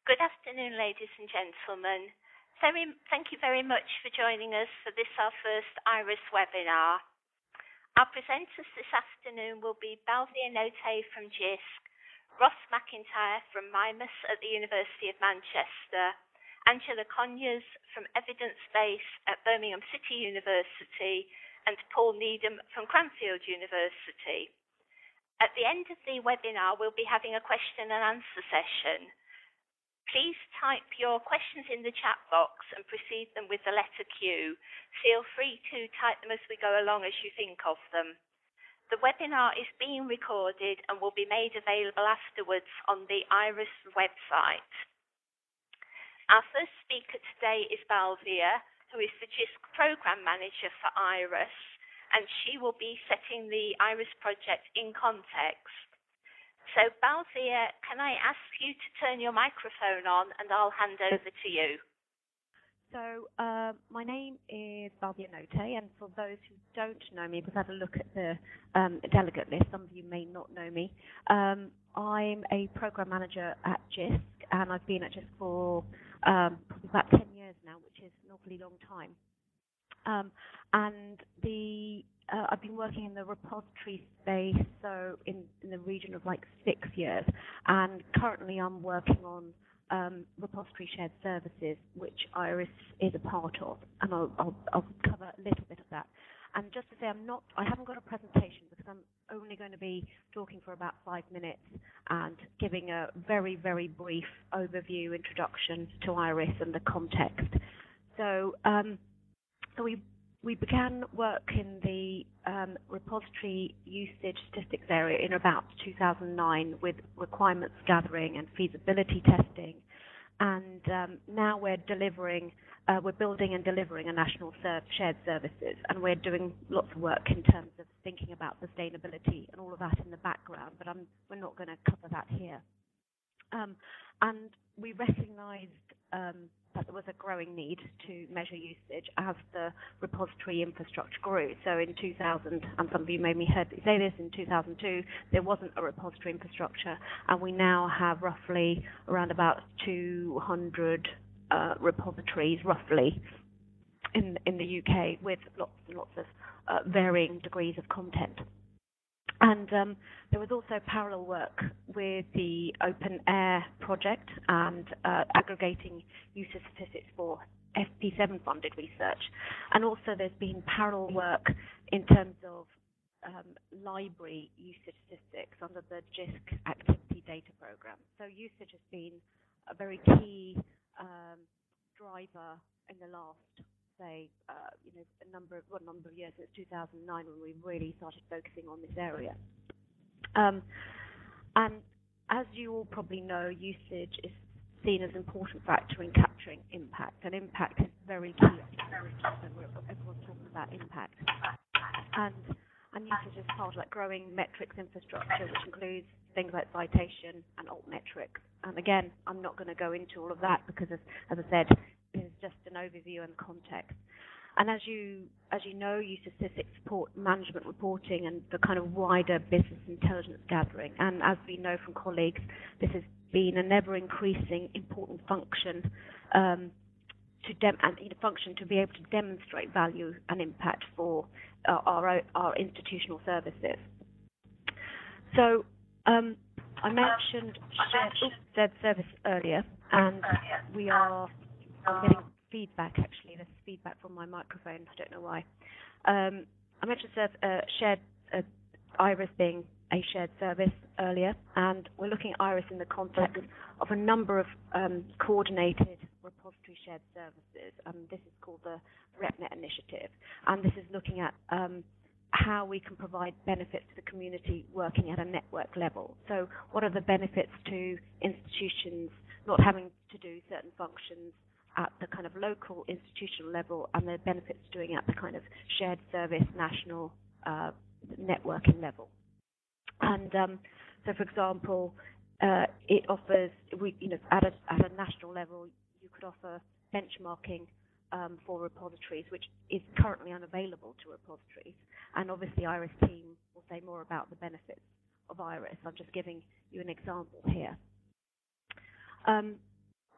Good afternoon, ladies and gentlemen. Thank you very much for joining us for this, our first IRIS webinar. Our presenters this afternoon will be Balvia Note from JISC, Ross McIntyre from MIMUS at the University of Manchester, Angela Conyers from Evidence Base at Birmingham City University, and Paul Needham from Cranfield University. At the end of the webinar, we'll be having a question and answer session. Please type your questions in the chat box and precede them with the letter Q. Feel free to type them as we go along as you think of them. The webinar is being recorded and will be made available afterwards on the IRIS website. Our first speaker today is Balvia, who is the JISC Programme Manager for IRIS, and she will be setting the IRIS project in context. So, Balvia, can I ask you to turn your microphone on and I'll hand over to you. So, my name is Balvia Note, and for those who don't know me, because I had a look at the delegate list, some of you may not know me. I'm a program manager at JISC, and I've been at JISC for probably about 10 years now, which is an awfully long time. I've been working in the repository space, so in the region of like 6 years, and currently I'm working on repository shared services, which IRIS is a part of, and I'll cover a little bit of that. And just to say, I haven't got a presentation because I'm only going to be talking for about 5 minutes and giving a very, very brief overview, introduction to IRIS and the context. So, we began work in the repository usage statistics area in about 2009 with requirements gathering and feasibility testing, and now we're building and delivering a national shared services, and we're doing lots of work in terms of thinking about sustainability and all of that in the background, but we're not going to cover that here. And we recognised that there was a growing need to measure usage as the repository infrastructure grew. So in 2000, and some of you maybe heard me say this, in 2002, there wasn't a repository infrastructure, and we now have roughly around about 200 repositories, roughly, in the UK, with lots and lots of varying degrees of content. And there was also parallel work with the Open Air project and aggregating user statistics for FP7 funded research. And also there's been parallel work in terms of library usage statistics under the JISC activity data program. So usage has been a very key driver in the last, say, a number of years, since 2009, when we really started focusing on this area. And as you all probably know, usage is seen as an important factor in capturing impact, and impact is very key. Everyone's talking about impact. And usage is part of that growing metrics infrastructure, which includes things like citation and alt metrics. And again, I'm not going to go into all of that because, as I said, is just an overview and context. And as you know, user statistics support management reporting and the kind of wider business intelligence gathering. And as we know from colleagues, this has been an ever-increasing important function to be able to demonstrate value and impact for our institutional services. So I mentioned shared service earlier, and I'm getting feedback, actually. There's feedback from my microphone. I don't know why. I mentioned IRIS being a shared service earlier, and we're looking at IRIS in the context of a number of coordinated repository shared services. This is called the RepNet initiative, and this is looking at how we can provide benefits to the community working at a network level. So what are the benefits to institutions not having to do certain functions at the kind of local institutional level, and the benefits doing it at the kind of shared service national networking level. And so, for example, it offers, at a national level, you could offer benchmarking for repositories, which is currently unavailable to repositories. And obviously, IRIS team will say more about the benefits of IRIS. I'm just giving you an example here.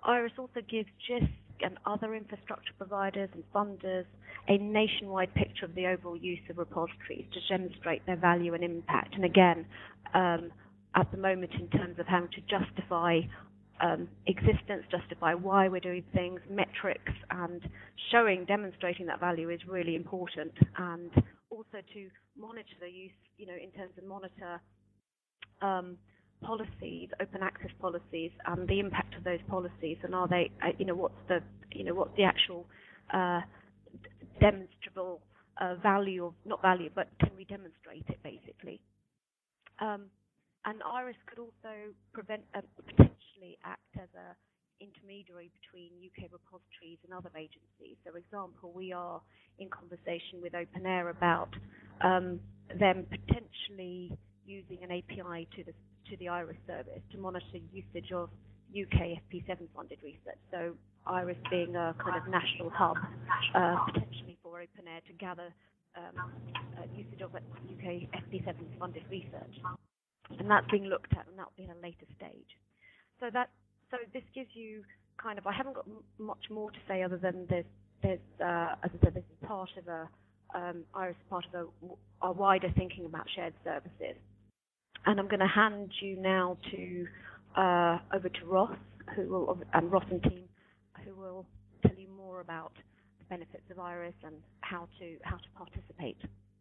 IRIS also gives JISC and other infrastructure providers and funders a nationwide picture of the overall use of repositories to demonstrate their value and impact. And again, at the moment, in terms of having to justify existence, justify why we're doing things, metrics, and demonstrating that value is really important. And also to monitor the use, in terms of monitor policies, open access policies, and the impact of those policies, and are they, what's the actual demonstrable value, not value, but can we demonstrate it, basically. And IRIS could also potentially act as an intermediary between UK repositories and other agencies. So, for example, we are in conversation with OpenAIRE about them potentially using an API to the IRIS service to monitor usage of UK FP7 funded research. So IRIS being a kind of national hub potentially for OpenAIRE to gather usage of UK FP7 funded research. And that's being looked at, and that'll be in a later stage. So this gives you kind of, I haven't got much more to say other than there's as I said, this is part of IRIS is part of a wider thinking about shared services. And I'm going to hand you now to over to Ross, and Ross and team, who will tell you more about the benefits of IRIS and how to participate.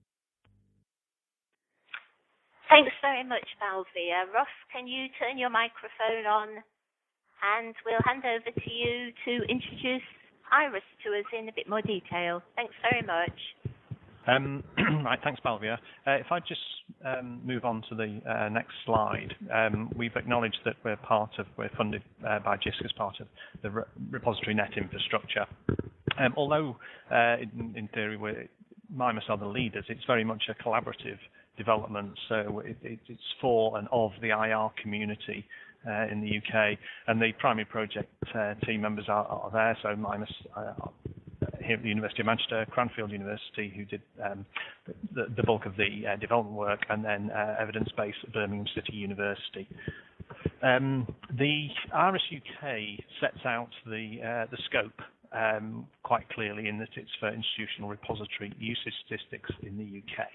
Thanks very much, Balvia. Ross, can you turn your microphone on, and we'll hand over to you to introduce IRIS to us in a bit more detail. Thanks very much. Right, thanks, Balvia. If I just move on to the next slide, we've acknowledged that we're funded by JISC as part of the repository net infrastructure. Although in theory MIMUS are the leaders, it's very much a collaborative development. So it's for and of the IR community in the UK, and the primary project team members are there. So MIMUS here at the University of Manchester, Cranfield University, who did the bulk of the development work, and then Evidence Base at Birmingham City University. The IRIS UK sets out the scope quite clearly, in that it's for institutional repository usage statistics in the UK.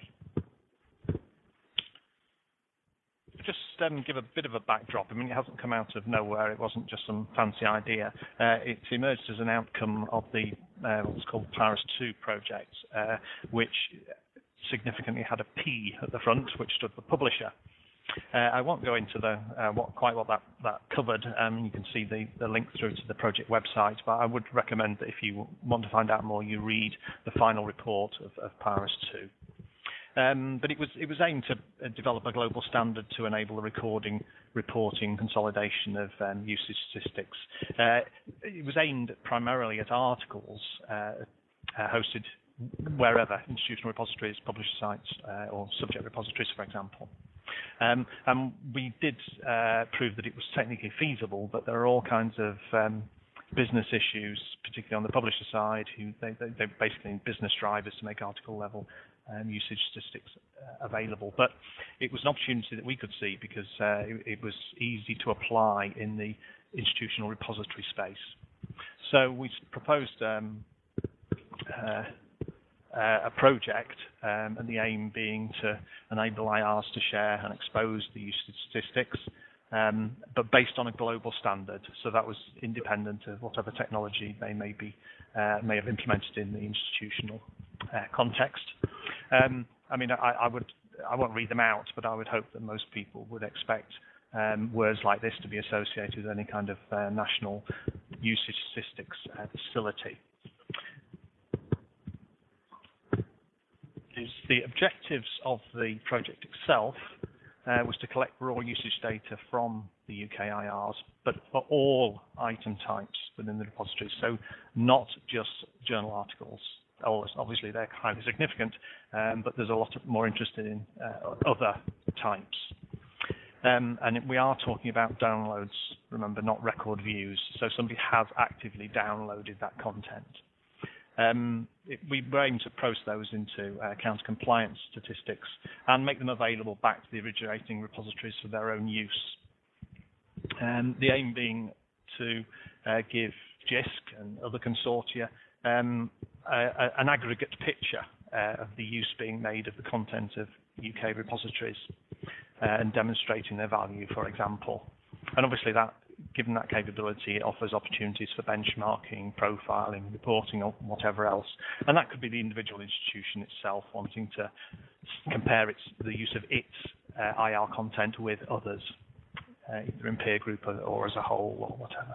Just give a bit of a backdrop. I mean, it hasn't come out of nowhere. It wasn't just some fancy idea. It emerged as an outcome of the what's called PARIS 2 project, which significantly had a P at the front, which stood for publisher. I won't go into what that covered. You can see the link through to the project website, but I would recommend that if you want to find out more, you read the final report of PARIS 2. But it was aimed to develop a global standard to enable the recording, reporting, consolidation of usage statistics. It was aimed primarily at articles hosted wherever, institutional repositories, publisher sites, or subject repositories, for example. And we did prove that it was technically feasible, but there are all kinds of business issues, particularly on the publisher side, who they basically need business drivers to make article level usage statistics available. But it was an opportunity that we could see because it was easy to apply in the institutional repository space. So we proposed a project, and the aim being to enable IRs to share and expose the usage statistics, but based on a global standard. So that was independent of whatever technology they may have implemented in the institutional context. I mean, I won't read them out, but I would hope that most people would expect words like this to be associated with any kind of national usage statistics facility. The objectives of the project itself was to collect raw usage data from the UK IRs, but for all item types within the repository, so not just journal articles. Obviously, they're highly significant, but there's a lot more interested in other types. And we are talking about downloads, remember, not record views, so somebody has actively downloaded that content. We were aiming to process those into counter-compliance statistics and make them available back to the originating repositories for their own use. The aim being to give JISC and other consortia an aggregate picture of the use being made of the content of UK repositories and demonstrating their value, for example. And obviously that, given that capability, it offers opportunities for benchmarking, profiling, reporting, or whatever else. And that could be the individual institution itself wanting to compare the use of its IR content with others, either in peer group or as a whole or whatever.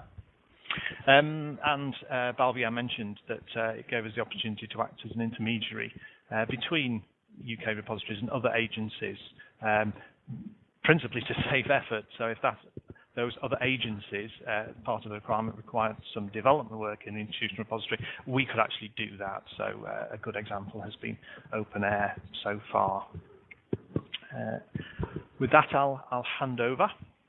Balvia mentioned that it gave us the opportunity to act as an intermediary between UK repositories and other agencies, principally to save effort. So if those other agencies, part of the requirement required some development work in the institutional repository, we could actually do that. So a good example has been OpenAIRE so far. With that, I'll hand over.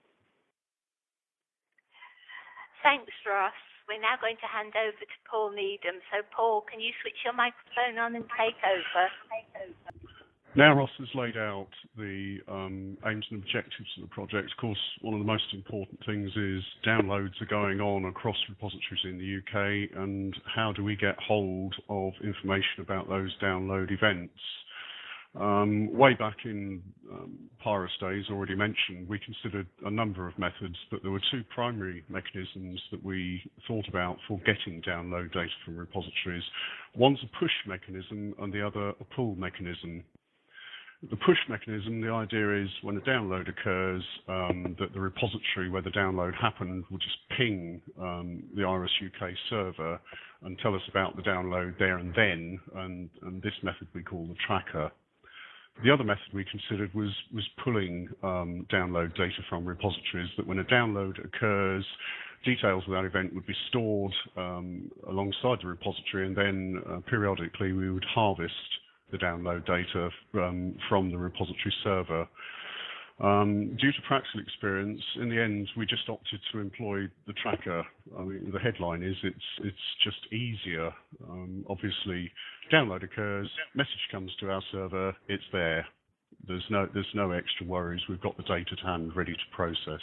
Thanks, Ross. We're now going to hand over to Paul Needham. So, Paul, can you switch your microphone on and take over? Now Ross has laid out the aims and objectives of the project. Of course, one of the most important things is downloads are going on across repositories in the UK, and how do we get hold of information about those download events? Way back in PIRUS days, already mentioned, we considered a number of methods, but there were two primary mechanisms that we thought about for getting download data from repositories. One's a push mechanism and the other a pull mechanism. The push mechanism, the idea is when a download occurs, that the repository where the download happened will just ping the IRIS UK server and tell us about the download there and then, and this method we call the tracker. The other method we considered was pulling download data from repositories, that when a download occurs, details of that event would be stored alongside the repository, and then periodically we would harvest the download data from the repository server. Due to practical experience, in the end, we just opted to employ the tracker. I mean, the headline is it's just easier. Obviously, download occurs, message comes to our server, it's there. There's no extra worries. We've got the data to hand, ready to process.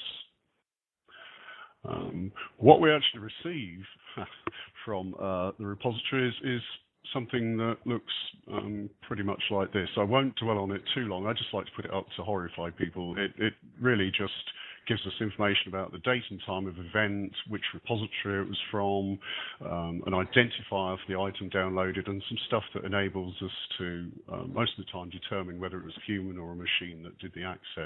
What we actually receive from the repositories is something that looks pretty much like this. I won't dwell on it too long. I just like to put it up to horrify people. It really just gives us information about the date and time of event, which repository it was from, an identifier for the item downloaded, and some stuff that enables us to, most of the time, determine whether it was a human or a machine that did the access.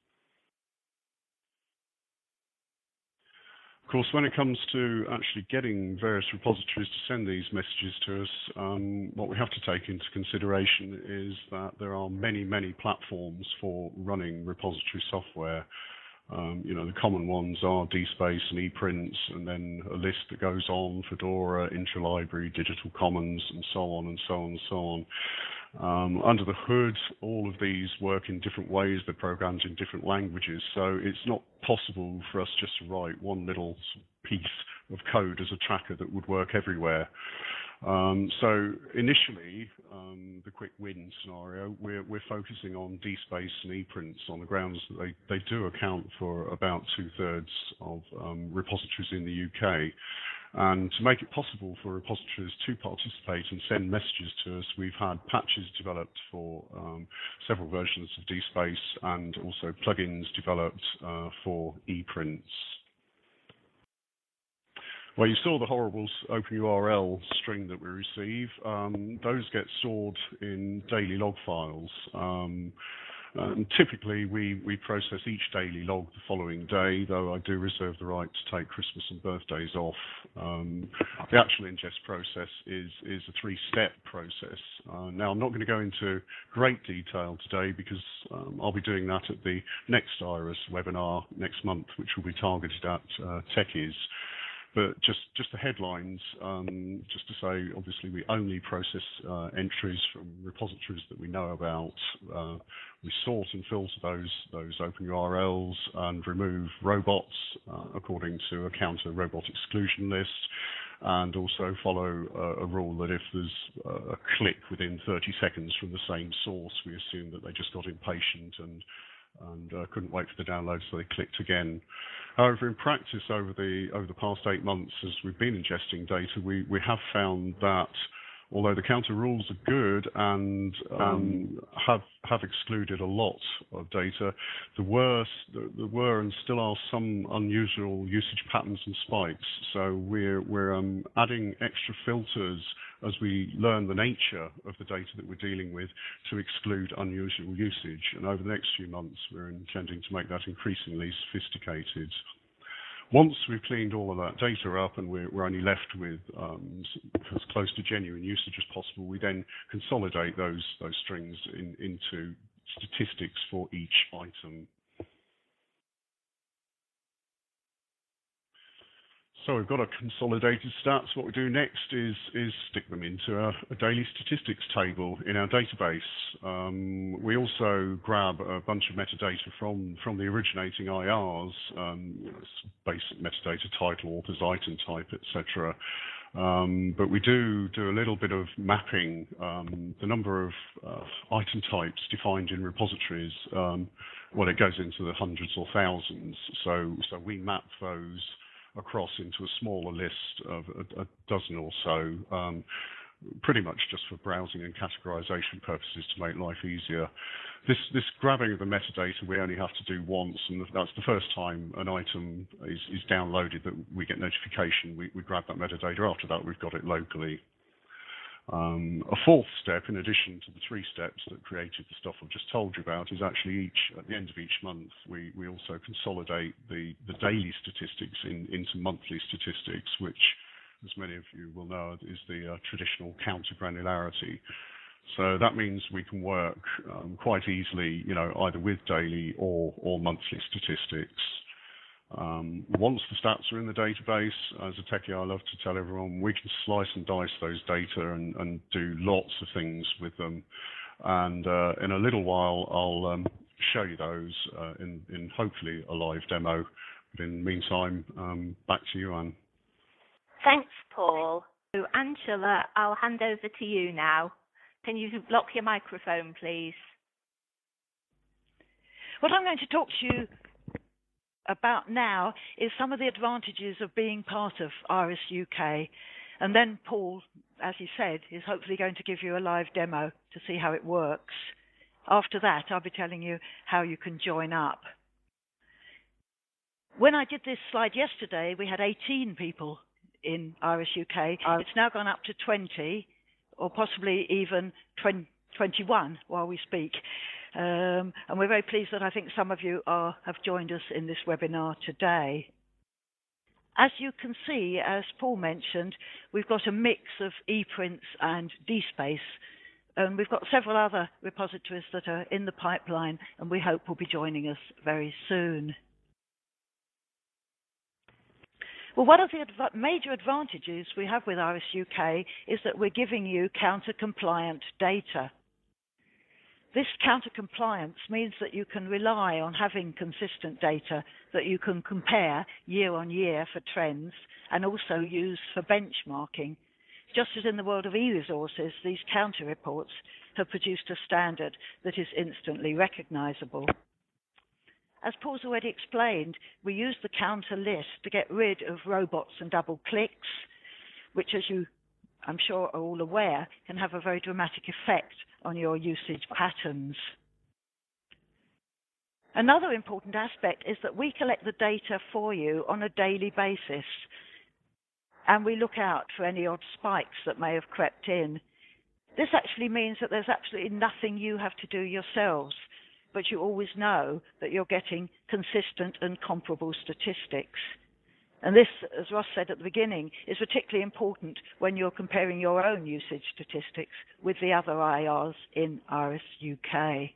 Of course, when it comes to actually getting various repositories to send these messages to us, what we have to take into consideration is that there are many, many platforms for running repository software. The common ones are DSpace and ePrints, and then a list that goes on: Fedora, Intralibrary, Digital Commons, and so on and so on and so on. Under the hood, all of these work in different ways. They're programmed in different languages, so it's not possible for us just to write one little piece of code as a tracker that would work everywhere. So initially, the quick win scenario, we're focusing on DSpace and ePrints on the grounds that they do account for about 2/3 of repositories in the UK. And to make it possible for repositories to participate and send messages to us, we've had patches developed for several versions of DSpace, and also plugins developed for ePrints. Well, you saw the horrible OpenURL string that we receive. Those get stored in daily log files. And typically, we process each daily log the following day, though I do reserve the right to take Christmas and birthdays off. The actual ingest process is a 3-step process. Now, I'm not going to go into great detail today because I'll be doing that at the next IRIS webinar next month, which will be targeted at techies. But just the headlines, just to say, obviously, we only process entries from repositories that we know about. We sort and filter those open URLs and remove robots according to a counter robot exclusion list, and also follow a rule that if there's a click within 30 seconds from the same source, we assume that they just got impatient and and couldn't wait for the download, so they clicked again. However, in practice, over the past 8 months, as we've been ingesting data, we have found that although the counter rules are good and have excluded a lot of data, there were and still are some unusual usage patterns and spikes. So we're adding extra filters as we learn the nature of the data that we're dealing with to exclude unusual usage. And over the next few months, we're intending to make that increasingly sophisticated. Once we've cleaned all of that data up and we're only left with as close to genuine usage as possible, we then consolidate those strings into statistics for each item. So we've got our consolidated stats. What we do next is stick them into a daily statistics table in our database. We also grab a bunch of metadata from the originating IRs, basic metadata, title, authors, item type, etc. But we do a little bit of mapping. The number of item types defined in repositories, it goes into the hundreds or thousands. So we map those across into a smaller list of a dozen or so, pretty much just for browsing and categorization purposes to make life easier. This grabbing of the metadata we only have to do once, and that's the first time an item is downloaded that we get notification. We grab that metadata. After that, we've got it locally. A fourth step, in addition to the 3 steps that created the stuff I've just told you about, is actually at the end of each month, we also consolidate the daily statistics into monthly statistics, which, as many of you will know, is the traditional counter granularity. So that means we can work quite easily, either with daily or monthly statistics. Once the stats are in the database, as a techie, I love to tell everyone, we can slice and dice those data and do lots of things with them. And in a little while, I'll show you those in hopefully a live demo. But in the meantime, back to you, Anne. Thanks, Paul. So, Angela, I'll hand over to you now. Can you lock your microphone, please? What I'm going to talk to you about now is some of the advantages of being part of IRIS UK. And then Paul, as he said, is hopefully going to give you a live demo to see how it works. After that, I'll be telling you how you can join up. When I did this slide yesterday, we had 18 people in IRIS UK. It's now gone up to 20, or possibly even 21 while we speak. And we're very pleased that I think some of you have joined us in this webinar today. As you can see, as Paul mentioned, we've got a mix of ePrints and DSpace, and we've got several other repositories that are in the pipeline and we hope will be joining us very soon. Well, one of the major advantages we have with IRIS UK is that we're giving you counter-compliant data. This counter-compliance means that you can rely on having consistent data that you can compare year on year for trends and also use for benchmarking. Just as in the world of e-resources, these counter reports have produced a standard that is instantly recognizable. As Paul's already explained, we use the counter list to get rid of robots and double clicks, which, as you I'm sure are all aware, can have a very dramatic effect on your usage patterns. Another important aspect is that we collect the data for you on a daily basis, and we look out for any odd spikes that may have crept in. This actually means that there's absolutely nothing you have to do yourselves, but you always know that you're getting consistent and comparable statistics. And this, as Ross said at the beginning, is particularly important when you're comparing your own usage statistics with the other IRs in IRIS UK.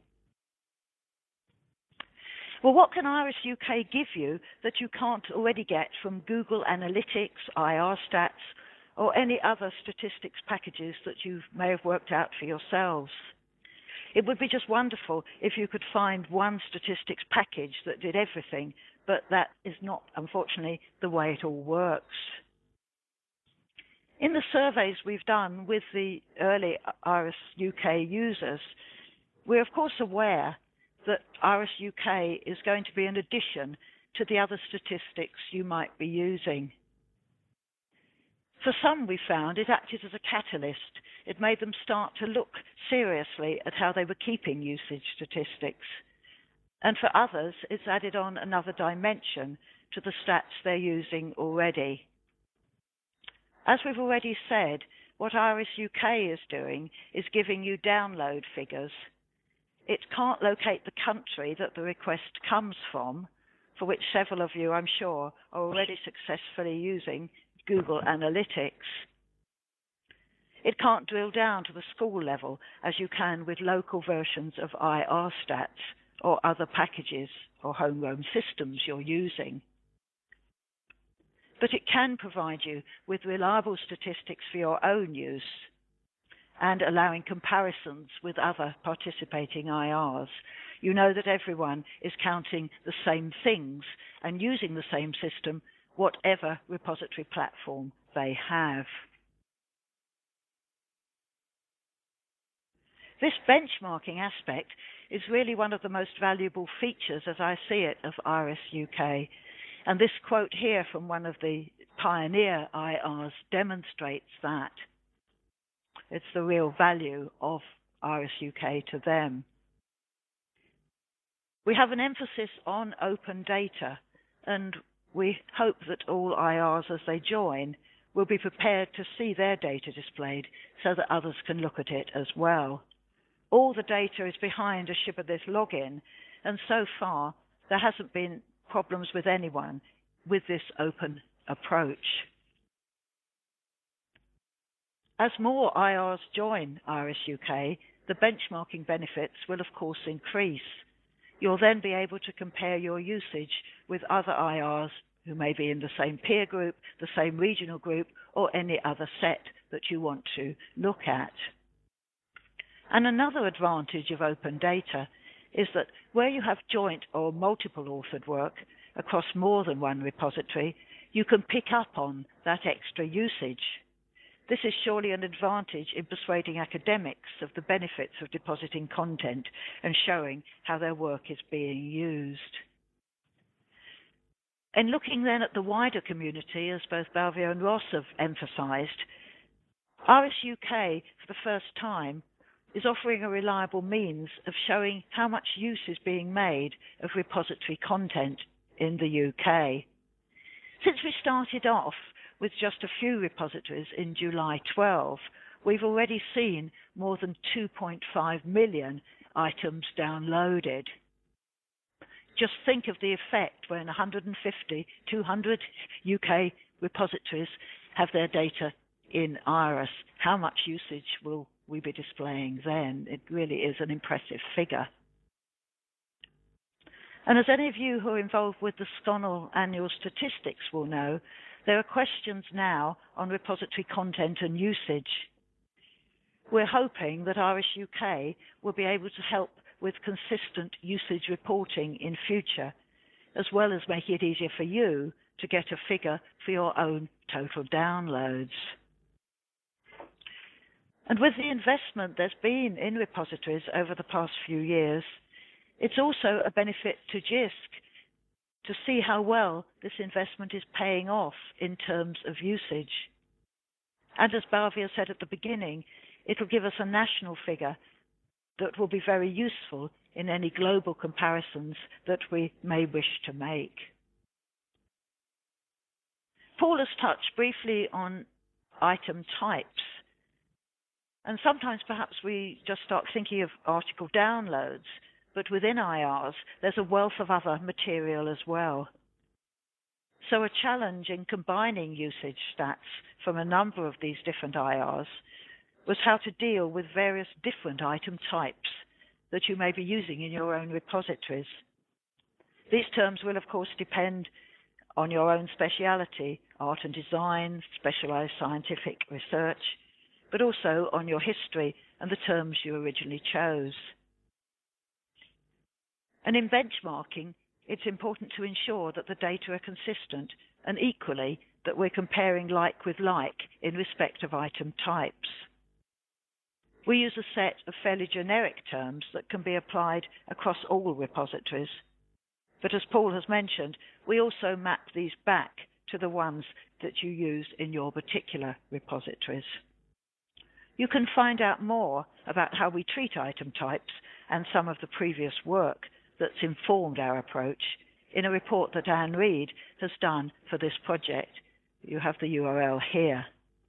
Well, what can IRIS UK give you that you can't already get from Google Analytics, IR Stats, or any other statistics packages that you may have worked out for yourselves? It would be just wonderful if you could find one statistics package that did everything, but that is not, unfortunately, the way it all works. In the surveys we've done with the early IRIS UK users, we're of course aware that IRIS UK is going to be an addition to the other statistics you might be using. For some, we found it acted as a catalyst. It made them start to look seriously at how they were keeping usage statistics. And for others, it's added on another dimension to the stats they're using already. As we've already said, what IRIS UK is doing is giving you download figures. It can't locate the country that the request comes from, for which several of you, I'm sure, are already successfully using Google Analytics. It can't drill down to the school level as you can with local versions of IR Stats or other packages or homegrown systems you're using. But it can provide you with reliable statistics for your own use and allowing comparisons with other participating IRs. You know that everyone is counting the same things and using the same system, whatever repository platform they have. This benchmarking aspect is really one of the most valuable features, as I see it, of IRIS UK. And this quote here from one of the pioneer IRs demonstrates that. It's the real value of IRIS UK to them. We have an emphasis on open data, and we hope that all IRs as they join will be prepared to see their data displayed so that others can look at it as well. All the data is behind a Shibboleth login, and so far there hasn't been problems with anyone with this open approach. As more IRs join IRIS UK, the benchmarking benefits will of course increase. You'll then be able to compare your usage with other IRs who may be in the same peer group, the same regional group, or any other set that you want to look at. And another advantage of open data is that where you have joint or multiple authored work across more than one repository, you can pick up on that extra usage. This is surely an advantage in persuading academics of the benefits of depositing content and showing how their work is being used. In looking then at the wider community, as both Balvia and Ross have emphasised, IRIS UK, for the first time, is offering a reliable means of showing how much use is being made of repository content in the UK. Since we started off with just a few repositories in July 12, we've already seen more than 2.5 million items downloaded. Just think of the effect when 150, 200 UK repositories have their data in IRIS. How much usage will we be displaying then? It really is an impressive figure. And as any of you who are involved with the SCONAL annual statistics will know, there are questions now on repository content and usage. We're hoping that IRIS UK will be able to help with consistent usage reporting in future, as well as make it easier for you to get a figure for your own total downloads. And with the investment there's been in repositories over the past few years, it's also a benefit to JISC to see how well this investment is paying off in terms of usage. And as Balvia said at the beginning, it'll give us a national figure that will be very useful in any global comparisons that we may wish to make. Paul has touched briefly on item types. And sometimes perhaps we just start thinking of article downloads, but within IRs, there's a wealth of other material as well. So a challenge in combining usage stats from a number of these different IRs was how to deal with various different item types that you may be using in your own repositories. These terms will, of course, depend on your own speciality, art and design, specialized scientific research, but also on your history and the terms you originally chose. And in benchmarking, it's important to ensure that the data are consistent and equally that we're comparing like with like in respect of item types. We use a set of fairly generic terms that can be applied across all repositories. But as Paul has mentioned, we also map these back to the ones that you use in your particular repositories. You can find out more about how we treat item types and some of the previous work that's informed our approach in a report that Anne Reid has done for this project. You have the URL here.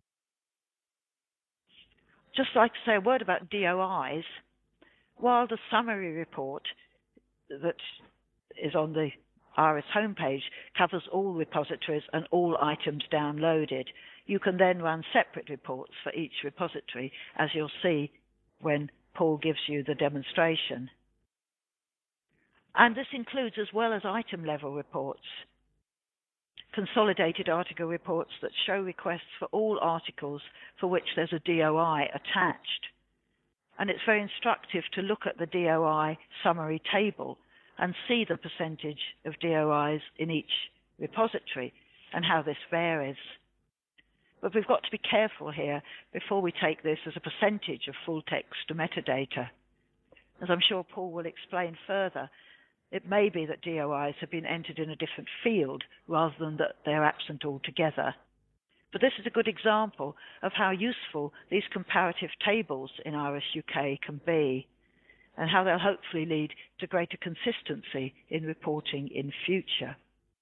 Just like to say a word about DOIs. While the summary report that is on the IRIS homepage covers all repositories and all items downloaded, you can then run separate reports for each repository, as you'll see when Paul gives you the demonstration. And this includes, as well as item level reports, consolidated article reports that show requests for all articles for which there's a DOI attached. And it's very instructive to look at the DOI summary table and see the percentage of DOIs in each repository and how this varies. But we've got to be careful here before we take this as a percentage of full text to metadata. As I'm sure Paul will explain further, it may be that DOIs have been entered in a different field rather than that they're absent altogether. But this is a good example of how useful these comparative tables in IRIS UK can be, and how they'll hopefully lead to greater consistency in reporting in future.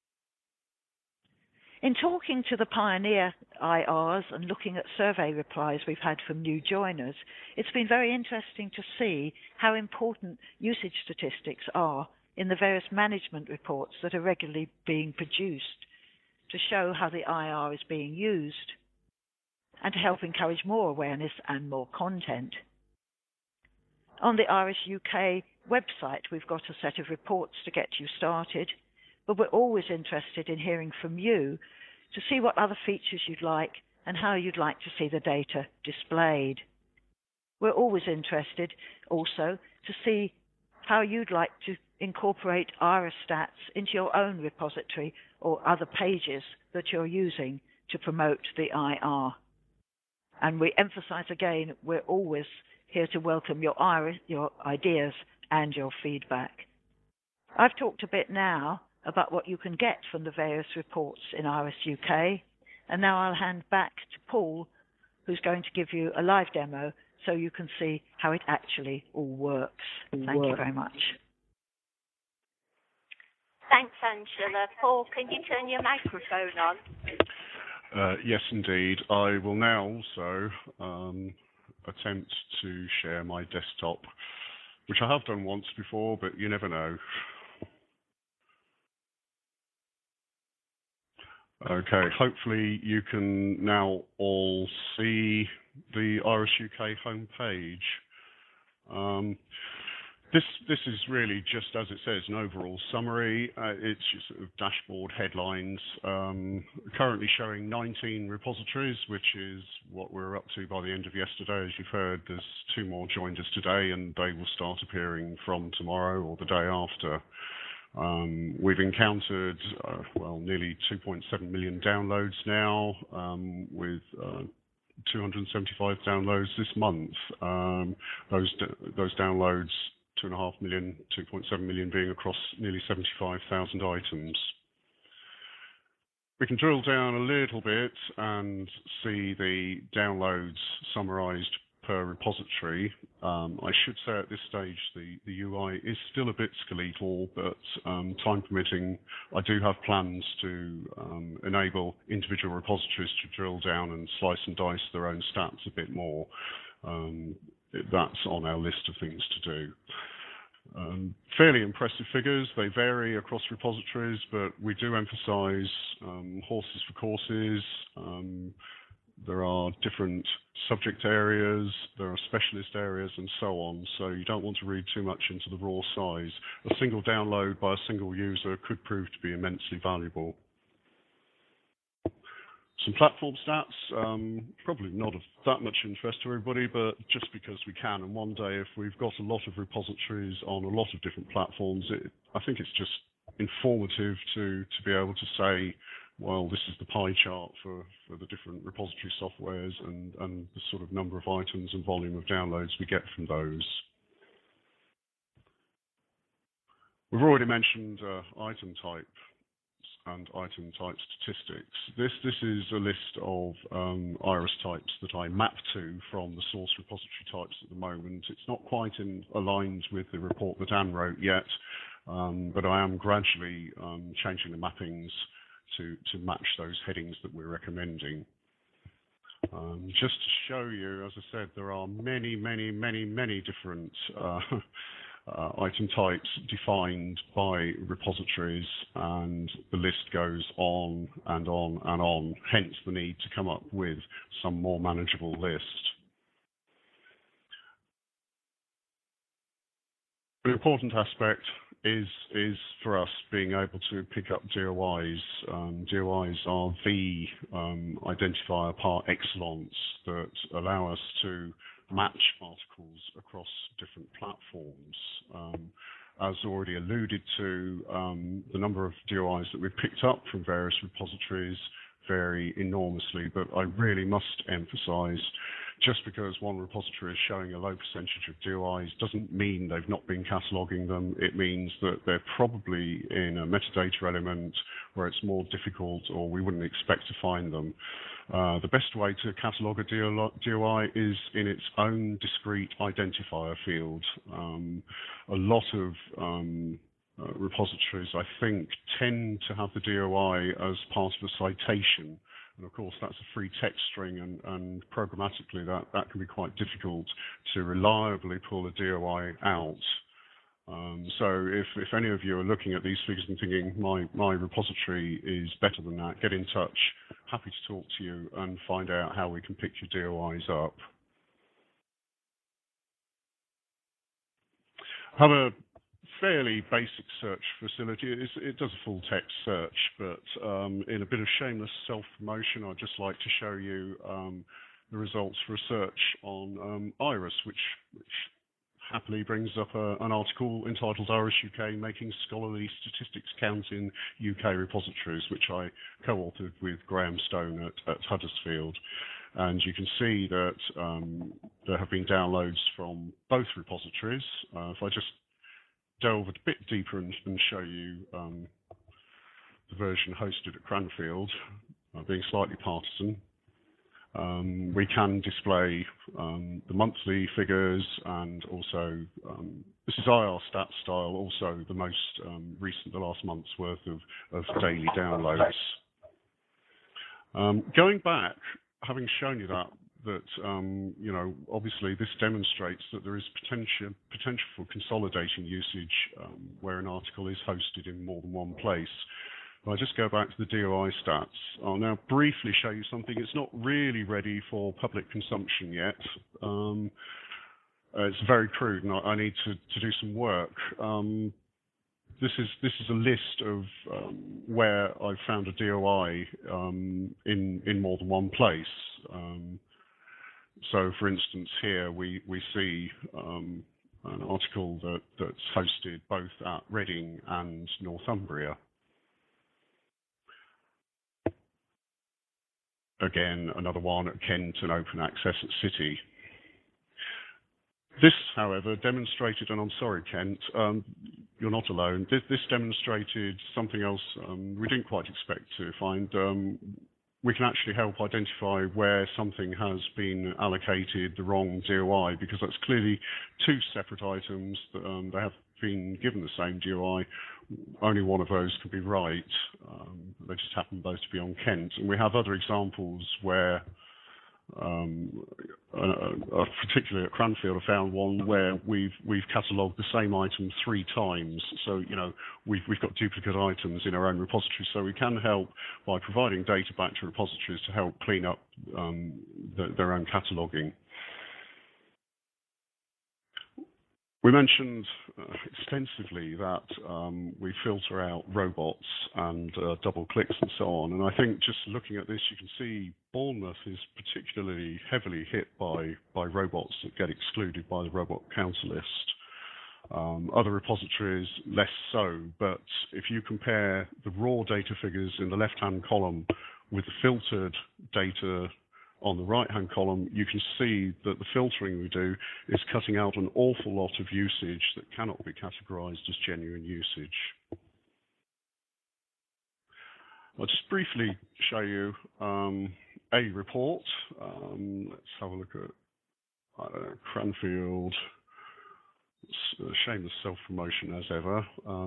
In talking to the pioneer IRs and looking at survey replies we've had from new joiners, it's been very interesting to see how important usage statistics are in the various management reports that are regularly being produced to show how the IR is being used and to help encourage more awareness and more content. On the IRIS UK website, we've got a set of reports to get you started, but we're always interested in hearing from you to see what other features you'd like and how you'd like to see the data displayed. We're always interested also to see how you'd like to incorporate IRIS stats into your own repository or other pages that you're using to promote the IR. And we emphasize again, we're always here to welcome your ideas and your feedback. I've talked a bit now about what you can get from the various reports in IRIS UK, and now I'll hand back to Paul, who's going to give you a live demo so you can see how it actually all works. Thank you very much. Thanks, Angela. Paul, can you turn your microphone on? Yes, indeed. I will now also attempt to share my desktop, which I have done once before, but you never know. Okay, hopefully you can now all see the IRIS UK homepage. This is really just, as it says, an overall summary. It's just sort of dashboard headlines. Currently showing 19 repositories, which is what we're up to by the end of yesterday. As you've heard, there's 2 more joined us today, and they will start appearing from tomorrow or the day after. We've encountered, nearly 2.7 million downloads now, with 275 downloads this month. Those downloads, 2.5 million, 2.7 million being across nearly 75,000 items. We can drill down a little bit and see the downloads summarized per repository. I should say at this stage the UI is still a bit skeletal, but time permitting, I do have plans to enable individual repositories to drill down and slice and dice their own stats a bit more. That's on our list of things to do. Fairly impressive figures. They vary across repositories, but we do emphasize horses for courses. There are different subject areas, there are specialist areas, and so on. So you don't want to read too much into the raw size. A single download by a single user could prove to be immensely valuable. Some platform stats, probably not of that much interest to everybody, but just because we can. And one day, if we've got a lot of repositories on a lot of different platforms, I think it's just informative to be able to say well, this is the pie chart for the different repository softwares and the sort of number of items and volume of downloads we get from those. We've already mentioned item type and item type statistics. This is a list of IRIS types that I map to from the source repository types at the moment. It's not quite aligned with the report that Anne wrote yet, but I am gradually changing the mappings to match those headings that we're recommending. Just to show you, as I said, there are many different item types defined by repositories, and the list goes on and on and on, hence the need to come up with some more manageable list. An important aspect is for us being able to pick up DOIs. DOIs are the identifier par excellence that allow us to match articles across different platforms. As already alluded to, the number of DOIs that we've picked up from various repositories vary enormously, but I really must emphasize, just because one repository is showing a low percentage of DOIs doesn't mean they've not been cataloging them. It means that they're probably in a metadata element where it's more difficult or we wouldn't expect to find them. The best way to catalog a DOI is in its own discrete identifier field. A lot of repositories, I think, tend to have the DOI as part of a citation. And of course, that's a free text string, and programmatically that can be quite difficult to reliably pull a DOI out. So if any of you are looking at these figures and thinking, my repository is better than that, get in touch. Happy to talk to you and find out how we can pick your DOIs up. Have a fairly basic search facility. It does a full text search, but in a bit of shameless self-promotion, I'd just like to show you the results for a search on IRIS, which happily brings up an article entitled IRIS UK Making Scholarly Statistics Count in UK Repositories, which I co-authored with Graham Stone at Huddersfield. And you can see that there have been downloads from both repositories. If I just delve a bit deeper and show you the version hosted at Cranfield, being slightly partisan, we can display the monthly figures, and also this is IR stat style, also the most recent, the last month's worth of daily downloads. Going back, having shown you that you know, obviously this demonstrates that there is potential for consolidating usage where an article is hosted in more than one place. I'll just go back to the DOI stats. I'll now briefly show you something. It's not really ready for public consumption yet. It's very crude, and I need to do some work. This is a list of where I've found a DOI in more than one place. So, for instance, here we see an article that's hosted both at Reading and Northumbria. Again, another one at Kent and open access at City. This, however, demonstrated, and I'm sorry, Kent, you're not alone. This demonstrated something else we didn't quite expect to find. We can actually help identify where something has been allocated the wrong DOI, because that's clearly two separate items. They have been given the same DOI. Only one of those could be right. They just happen both to be on Kent. And we have other examples where, particularly at Cranfield, I found one where we've catalogued the same item 3 times. So, you know, we've got duplicate items in our own repository. So we can help by providing data back to repositories to help clean up their own cataloguing. We mentioned extensively that we filter out robots and double clicks and so on. And I think just looking at this, you can see Bournemouth is particularly heavily hit by robots that get excluded by the robot counter list. Other repositories, less so, but if you compare the raw data figures in the left-hand column with the filtered data on the right-hand column, you can see that the filtering we do is cutting out an awful lot of usage that cannot be categorized as genuine usage. I'll just briefly show you a report. Let's have a look at Cranfield. Shameless self-promotion as ever.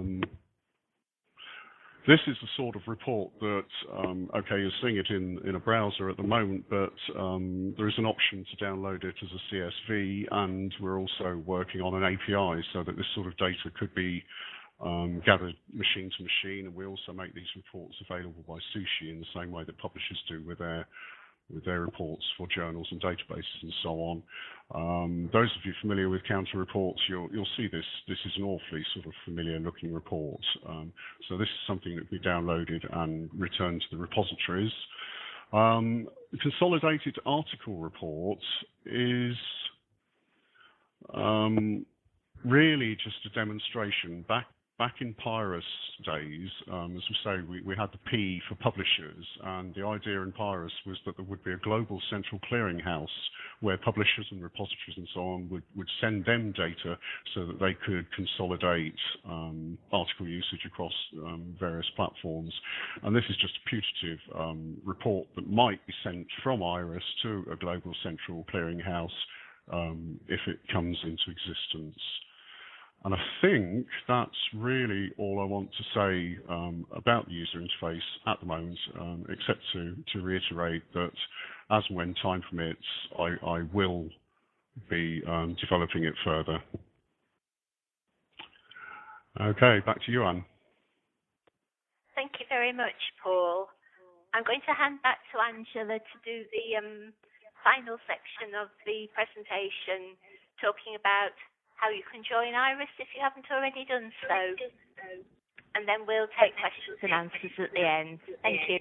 This is the sort of report that, okay, you're seeing it in a browser at the moment, but there is an option to download it as a CSV, and we're also working on an API so that this sort of data could be gathered machine to machine, and we also make these reports available by Sushi in the same way that publishers do with their reports for journals and databases and so on. Those of you familiar with counter reports, you'll see this. This is an awfully sort of familiar looking report. So this is something that we downloaded and returned to the repositories. The consolidated article report is really just a demonstration. Back in Pyrus days, as we say, we had the P for publishers, and the idea in Pyrus was that there would be a global central clearinghouse where publishers and repositories and so on would send them data so that they could consolidate article usage across various platforms. And this is just a putative report that might be sent from IRIS to a global central clearinghouse if it comes into existence. And I think that's really all I want to say about the user interface at the moment, except to reiterate that as and when time permits, I will be developing it further. Okay, back to you, Anne. Thank you very much, Paul. I'm going to hand back to Angela to do the final section of the presentation, talking about how you can join IRIS if you haven't already done so. And then we'll take questions and answers at the end. Thank you.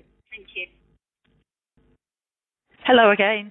Hello again.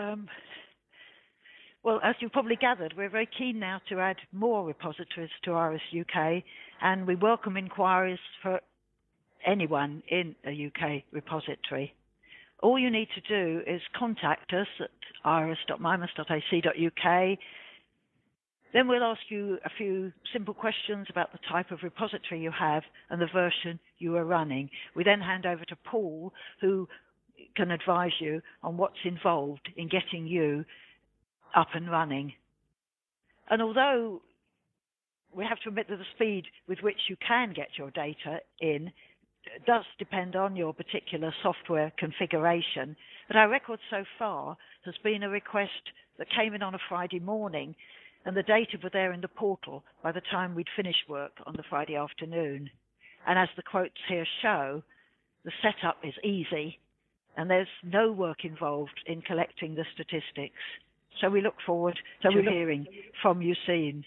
Well, as you've probably gathered, we're very keen now to add more repositories to IRIS UK, and we welcome inquiries for anyone in a UK repository. All you need to do is contact us at iris.mimus.ac.uk. Then we'll ask you a few simple questions about the type of repository you have and the version you are running. We then hand over to Paul, who can advise you on what's involved in getting you up and running. And although we have to admit that the speed with which you can get your data in does depend on your particular software configuration, but our record so far has been a request that came in on a Friday morning, and the data were there in the portal by the time we'd finished work on the Friday afternoon. And as the quotes here show, the setup is easy, and there's no work involved in collecting the statistics. So we look forward to hearing from you soon.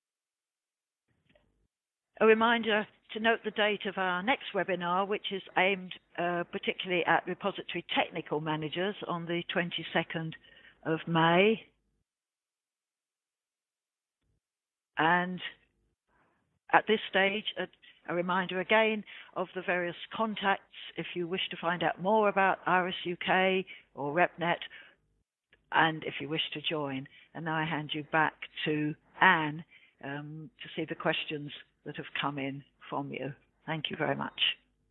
A reminder to note the date of our next webinar, which is aimed particularly at repository technical managers on the 22nd of May. And at this stage, a reminder again of the various contacts if you wish to find out more about IRIS UK or RepNet, and if you wish to join. And now I hand you back to Anne to see the questions that have come in from you. Thank you very much.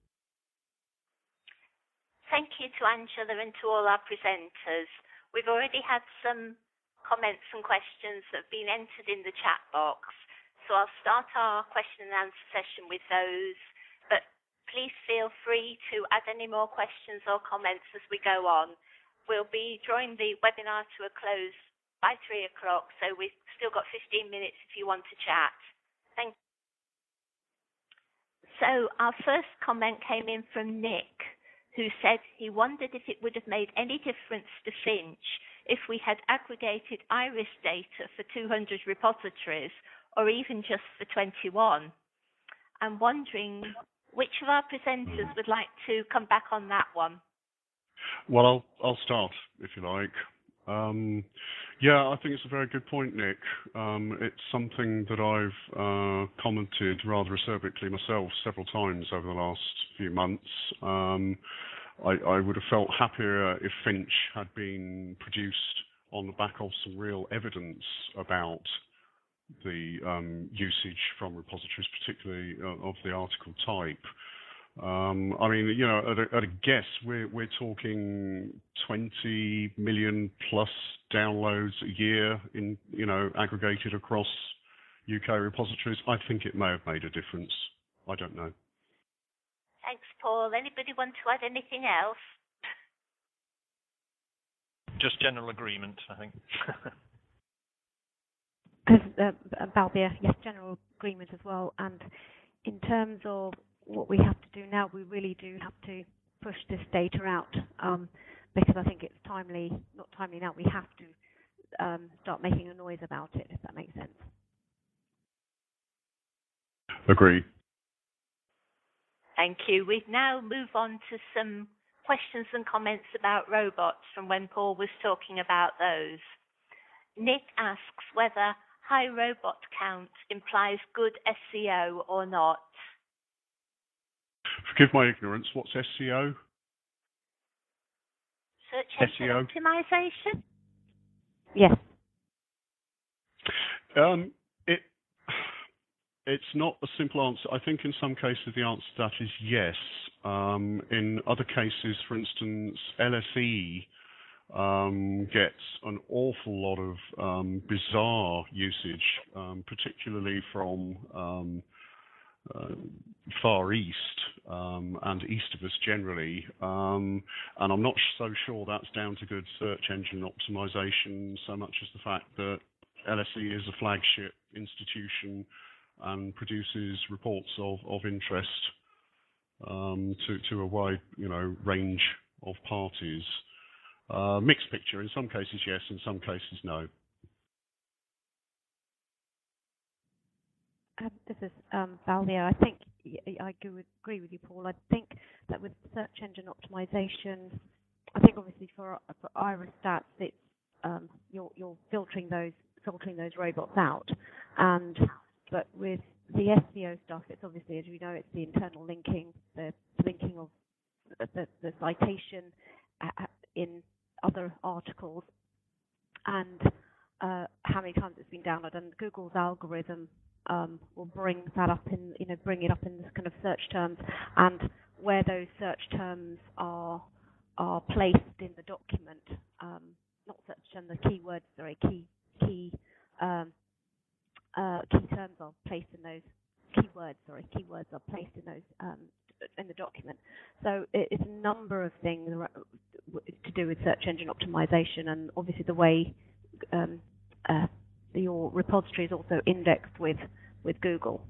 Thank you to Angela and to all our presenters. We've already had some comments and questions that have been entered in the chat box. So I'll start our question and answer session with those, but please feel free to add any more questions or comments as we go on. We'll be drawing the webinar to a close by 3 o'clock, so we've still got 15 minutes if you want to chat. Thank you. So our first comment came in from Nick, who said he wondered if it would have made any difference to Finch if we had aggregated IRIS data for 200 repositories, or even just for 21. I'm wondering which of our presenters would like to come back on that one. Well, I'll start, if you like. Yeah, I think it's a very good point, Nick. It's something that I've commented rather acerbically myself several times over the last few months. I would have felt happier if Finch had been produced on the back of some real evidence about the usage from repositories, particularly of the article type. I mean, you know, at a guess, we're talking 20 million plus downloads a year in, you know, aggregated across UK repositories. I think it may have made a difference. I don't know. Thanks, Paul. Anybody want to add anything else? Just general agreement, I think. Balbir, yes, general agreement as well. And in terms of what we have to do now, we really do have to push this data out because I think it's timely, not timely now, we have to start making a noise about it, if that makes sense. Agreed. Thank you. We now move on to some questions and comments about robots from when Paul was talking about those. Nick asks whether high robot count implies good SEO or not. Forgive my ignorance. What's SEO? Search engine optimization? Yes. It's not a simple answer. I think in some cases the answer to that is yes. In other cases, for instance, LSE gets an awful lot of bizarre usage, particularly from Far East and east of us generally. And I'm not so sure that's down to good search engine optimization so much as the fact that LSE is a flagship institution and produces reports of interest to a wide, you know, range of parties. Mixed picture. In some cases, yes. In some cases, no. This is Balbir. I think I agree with you, Paul. I think that with search engine optimization, I think obviously for Iris stats, it's you're filtering those robots out, but with the SEO stuff, it's obviously, as we know, it's the internal linking, the linking of the citation in other articles, and how many times it's been downloaded. And Google's algorithm will bring that up in, bring it up in this kind of search terms, and where those search terms are placed in the document, not search terms, the keywords, sorry, key terms are placed in those keywords are placed in those in the document. So it's a number of things to do with search engine optimization, and obviously the way your repository is also indexed with Google.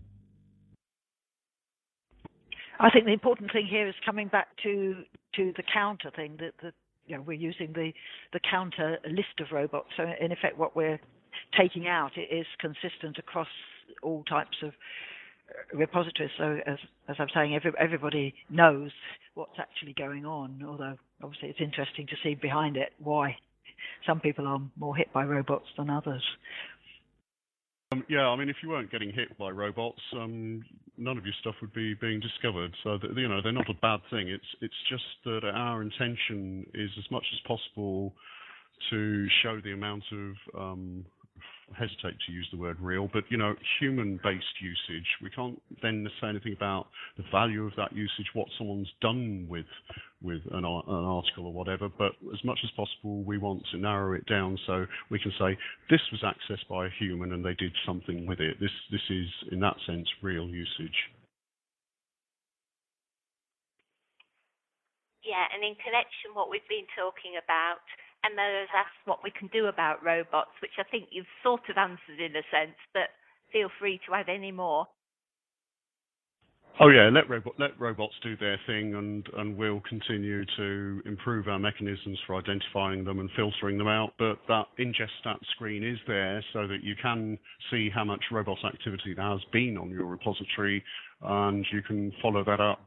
I think the important thing here is coming back to the counter thing, that we're using the counter list of robots. So in effect, what we're taking out is consistent across all types of repositories. So as I'm saying, everybody knows what's actually going on, although obviously it's interesting to see behind it why some people are more hit by robots than others. Yeah, I mean, if you weren't getting hit by robots, none of your stuff would be being discovered. So that, they're not a bad thing. It's just that our intention is as much as possible to show the amount of hesitate to use the word real, but human-based usage. We can't then say anything about the value of that usage, what someone's done with an article or whatever. But as much as possible, we want to narrow it down so we can say this was accessed by a human and they did something with it. This is, in that sense, real usage. Yeah, and in connection what we've been talking about, Emma has asked what we can do about robots, which I think you've sort of answered in a sense, but feel free to add any more. Oh yeah, let robots do their thing, and we'll continue to improve our mechanisms for identifying them and filtering them out. But that ingest stat screen is there so that you can see how much robot activity there has been on your repository, and you can follow that up,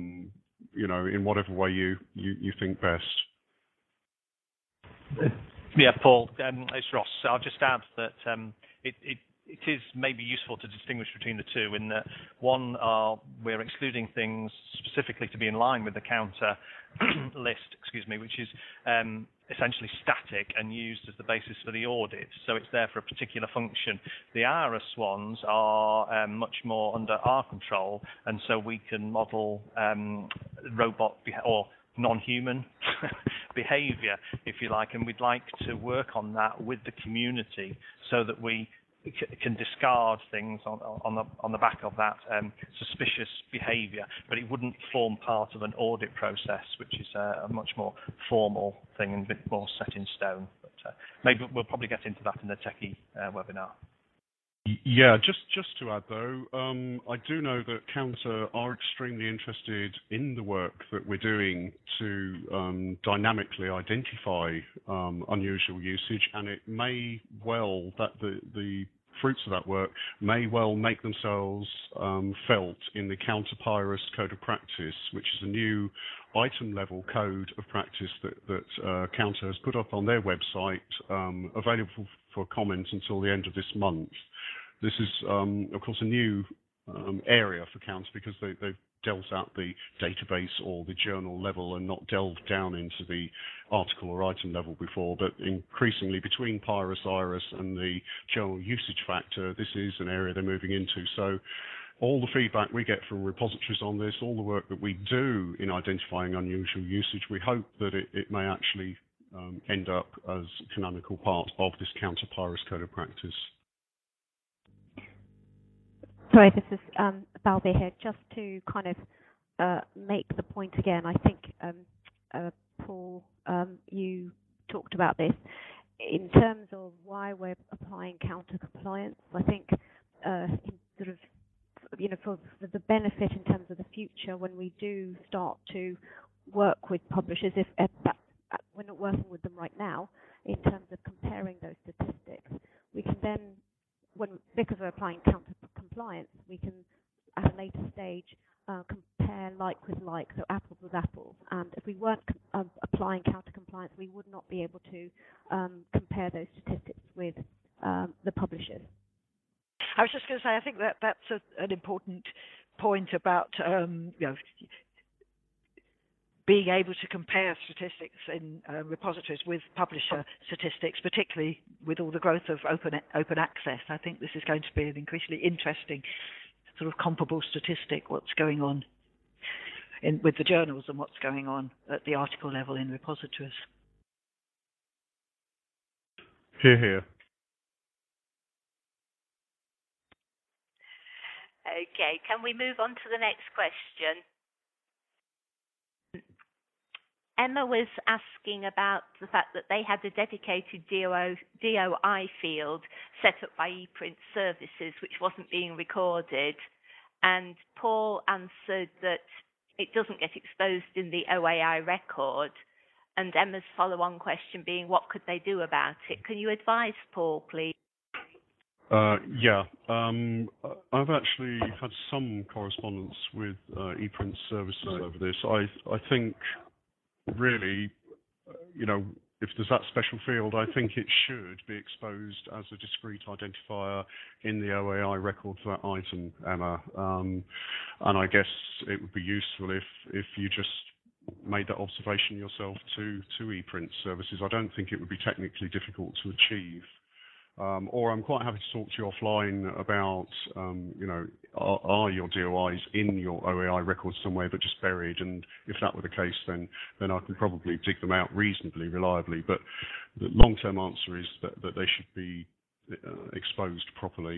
in whatever way you think best. Yeah, Paul, it's Ross. I'll just add that it is maybe useful to distinguish between the two in that one, we're excluding things specifically to be in line with the counter list, which is essentially static and used as the basis for the audit. So it's there for a particular function. The IRIS ones are much more under our control, and so we can model robot or non-human behavior, if you like, and we'd like to work on that with the community so that we can discard things on the back of that suspicious behavior, but it wouldn't form part of an audit process, which is a much more formal thing and a bit more set in stone. But maybe we'll probably get into that in the Techie webinar. Yeah, just to add though, I do know that Counter are extremely interested in the work that we're doing to dynamically identify unusual usage, and it may well that the fruits of that work may well make themselves felt in the Counter PIRUS Code of Practice, which is a new item-level code of practice that Counter has put up on their website, available for comment until the end of this month. This is, of course, a new area for Counter because they've dealt out the database or the journal level and not delved down into the article or item level before, but increasingly between PIRUS, IRIS and the journal usage factor, this is an area they're moving into. So all the feedback we get from repositories on this, all the work that we do in identifying unusual usage, we hope that it may actually end up as a canonical part of this Counter PIRUS Code of Practice. Sorry, this is Balvi here. Just to kind of make the point again, I think, Paul, you talked about this. In terms of why we're applying counter compliance, I think in sort of, for the benefit in terms of the future, when we do start to work with publishers, if we're not working with them right now, in terms of comparing those statistics, we can then, because we're applying counter compliance, we can at a later stage compare like with like, so apples with apples. And if we weren't applying counter compliance, we would not be able to compare those statistics with the publishers. I was just going to say, I think that's an important point about being able to compare statistics in repositories with publisher statistics, particularly with all the growth of open access. I think this is going to be an increasingly interesting sort of comparable statistic, what's going on with the journals and what's going on at the article level in repositories. Hear, hear. Okay, can we move on to the next question? Emma was asking about the fact that they had a dedicated DOI field set up by ePrint Services, which wasn't being recorded. And Paul answered that it doesn't get exposed in the OAI record. And Emma's follow-on question being, what could they do about it? Can you advise Paul, please? Yeah, I've actually had some correspondence with ePrint Services over this. I think really, if there's that special field, I think it should be exposed as a discrete identifier in the OAI record for that item, Emma. And I guess it would be useful if you just made that observation yourself to ePrint Services. I don't think it would be technically difficult to achieve. Or I'm quite happy to talk to you offline about, are your DOIs in your OAI records somewhere but just buried? And if that were the case, then I can probably dig them out reasonably reliably. But the long-term answer is that they should be exposed properly.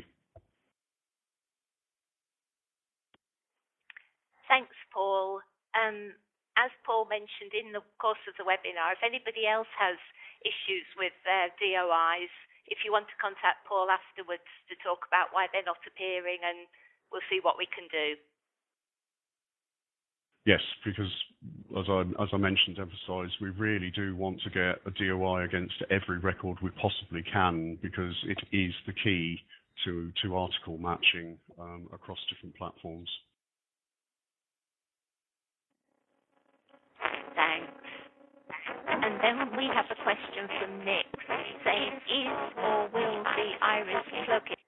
Thanks, Paul. As Paul mentioned in the course of the webinar, if anybody else has issues with their DOIs, if you want to contact Paul afterwards to talk about why they're not appearing, and we'll see what we can do. Yes, because as I mentioned, emphasised, we really do want to get a DOI against every record we possibly can, because it is the key to article matching across different platforms. Thanks. And And then we have a question from Nick saying, is or will the Iris plugin?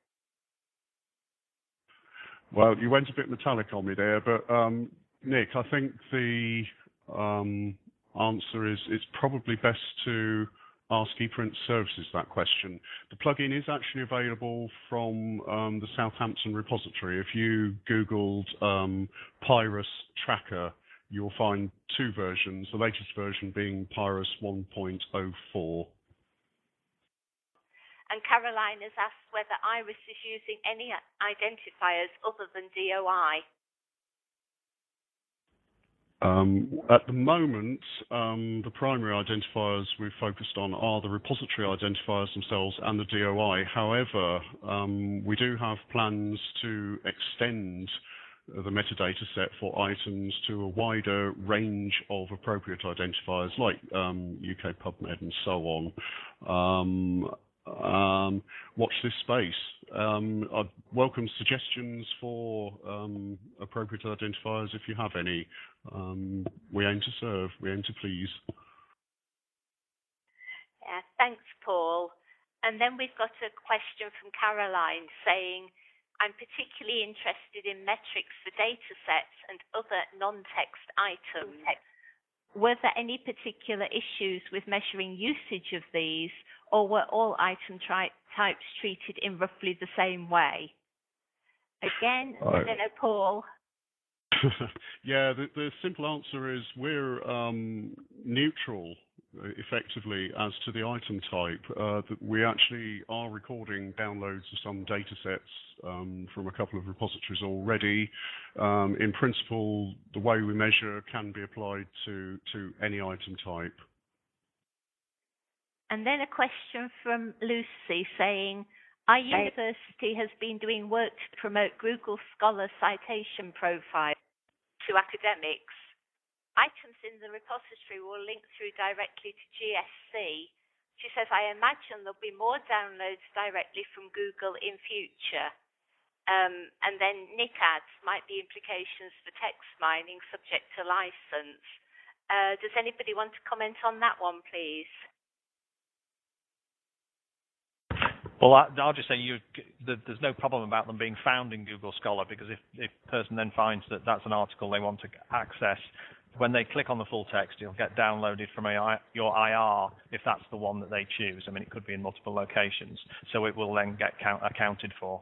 Well, you went a bit metallic on me there, but Nick, I think the answer is it's probably best to ask ePrint Services that question. The plugin is actually available from the Southampton repository. If you Googled Pyrus Tracker, you'll find two versions, the latest version being Pyrus 1.04. And Caroline has asked whether Iris is using any identifiers other than DOI. At the moment, the primary identifiers we've focused on are the repository identifiers themselves and the DOI. However, we do have plans to extend the metadata set for items to a wider range of appropriate identifiers like UK PubMed and so on. Watch this space. I'd welcome suggestions for appropriate identifiers if you have any. We aim to serve, we aim to please. Yeah, thanks, Paul. And then we've got a question from Caroline saying, I'm particularly interested in metrics for data sets and other non-text items. Were there any particular issues with measuring usage of these, or were all item types treated in roughly the same way? Again, I don't know, Paul. Yeah, the simple answer is we're neutral, effectively, as to the item type. That we actually are recording downloads of some data sets from a couple of repositories already. In principle, the way we measure can be applied to any item type. And then a question from Lucy saying, our university has been doing work to promote Google Scholar citation profile to academics. Items in the repository will link through directly to GSC. She says, I imagine there'll be more downloads directly from Google in future. And then Nick adds, might be implications for text mining subject to license. Does anybody want to comment on that one, please? Well, I'll just say there's no problem about them being found in Google Scholar, because if a person then finds that that's an article they want to access, when they click on the full text, it'll get downloaded from your IR if that's the one that they choose. I mean, it could be in multiple locations, so it will then get accounted for.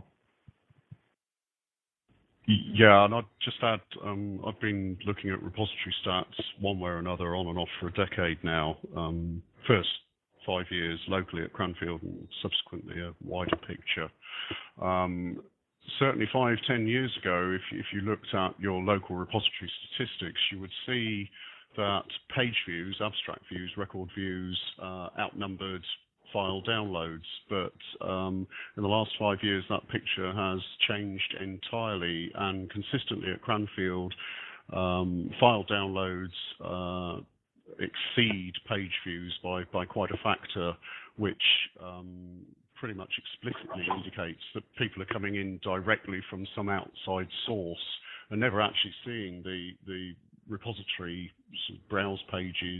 Yeah, and I'd just add, I've been looking at repository stats one way or another on and off for a decade now. First 5 years locally at Cranfield and subsequently a wider picture. Certainly 5-10 years ago, if you looked at your local repository statistics, you would see that page views, abstract views, record views outnumbered file downloads. But in the last 5 years, that picture has changed entirely, and consistently at Cranfield, file downloads exceed page views by quite a factor, which pretty much explicitly indicates that people are coming in directly from some outside source and never actually seeing the repository sort of browse pages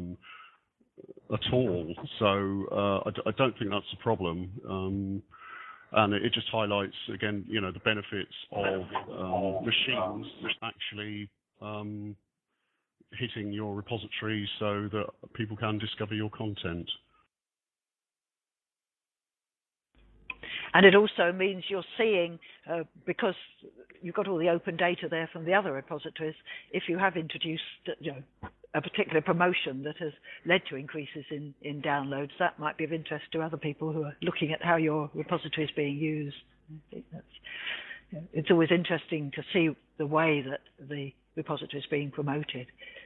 at all. So I don't think that's a problem. And it just highlights, again, the benefits of machines actually hitting your repository so that people can discover your content. And it also means you're seeing, because you've got all the open data there from the other repositories, if you have introduced a particular promotion that has led to increases in downloads, that might be of interest to other people who are looking at how your repository is being used. I think it's always interesting to see the way that the repository is being promoted.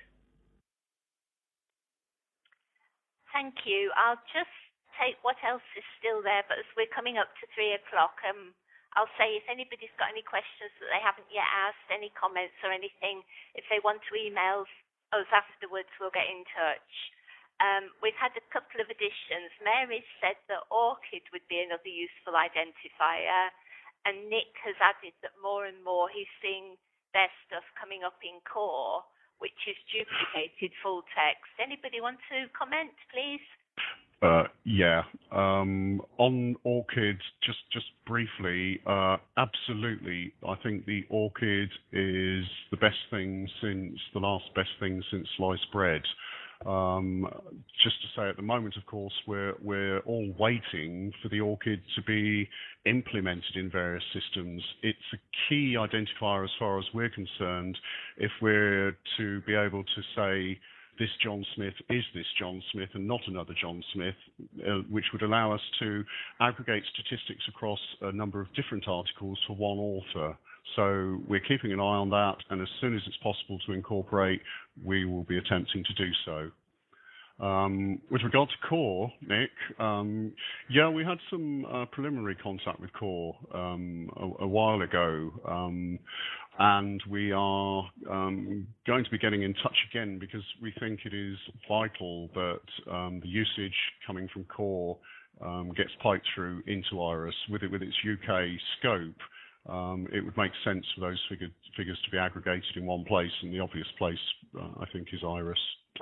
Thank you. I'll just take what else is still there, but as we're coming up to 3 o'clock, I'll say if anybody's got any questions that they haven't yet asked, any comments or anything, if they want to email us afterwards, we'll get in touch. We've had a couple of additions. Mary said that ORCID would be another useful identifier, and Nick has added that more and more he's seeing their stuff coming up in core, which is duplicated full text. Anybody want to comment, please? Yeah. On ORCID, just briefly, absolutely. I think the ORCID is the last best thing since sliced bread. Just to say, at the moment, of course, we're all waiting for the ORCID to be implemented in various systems. It's a key identifier as far as we're concerned. If we're to be able to say this John Smith is this John Smith and not another John Smith, which would allow us to aggregate statistics across a number of different articles for one author. So we're keeping an eye on that, and as soon as it's possible to incorporate, we will be attempting to do so. With regard to CORE, Nick, yeah, we had some preliminary contact with CORE a while ago, and we are going to be getting in touch again because we think it is vital that the usage coming from CORE gets piped through into IRIS with its UK scope. It would make sense for those figures to be aggregated in one place, and the obvious place, I think, is IRIS.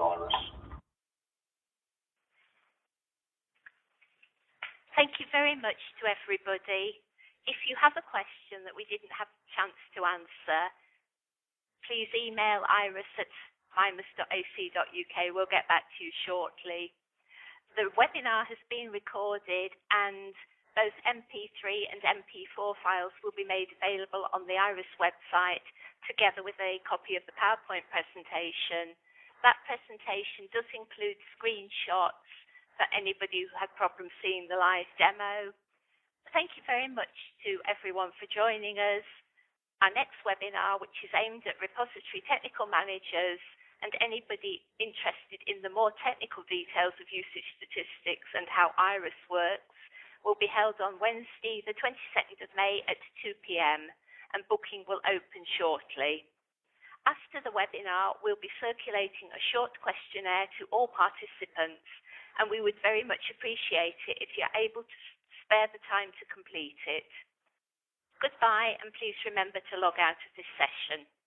Thank you very much to everybody. If you have a question that we didn't have a chance to answer, please email iris@mimus.ac.uk. We'll get back to you shortly. The webinar has been recorded, and both MP3 and MP4 files will be made available on the IRIS website, together with a copy of the PowerPoint presentation. That presentation does include screenshots for anybody who had problems seeing the live demo. Thank you very much to everyone for joining us. Our next webinar, which is aimed at repository technical managers and anybody interested in the more technical details of usage statistics and how IRIS works, will be held on Wednesday, the 22nd of May at 2 p.m, and booking will open shortly. After the webinar, we'll be circulating a short questionnaire to all participants, and we would very much appreciate it if you're able to spare the time to complete it. Goodbye, and please remember to log out of this session.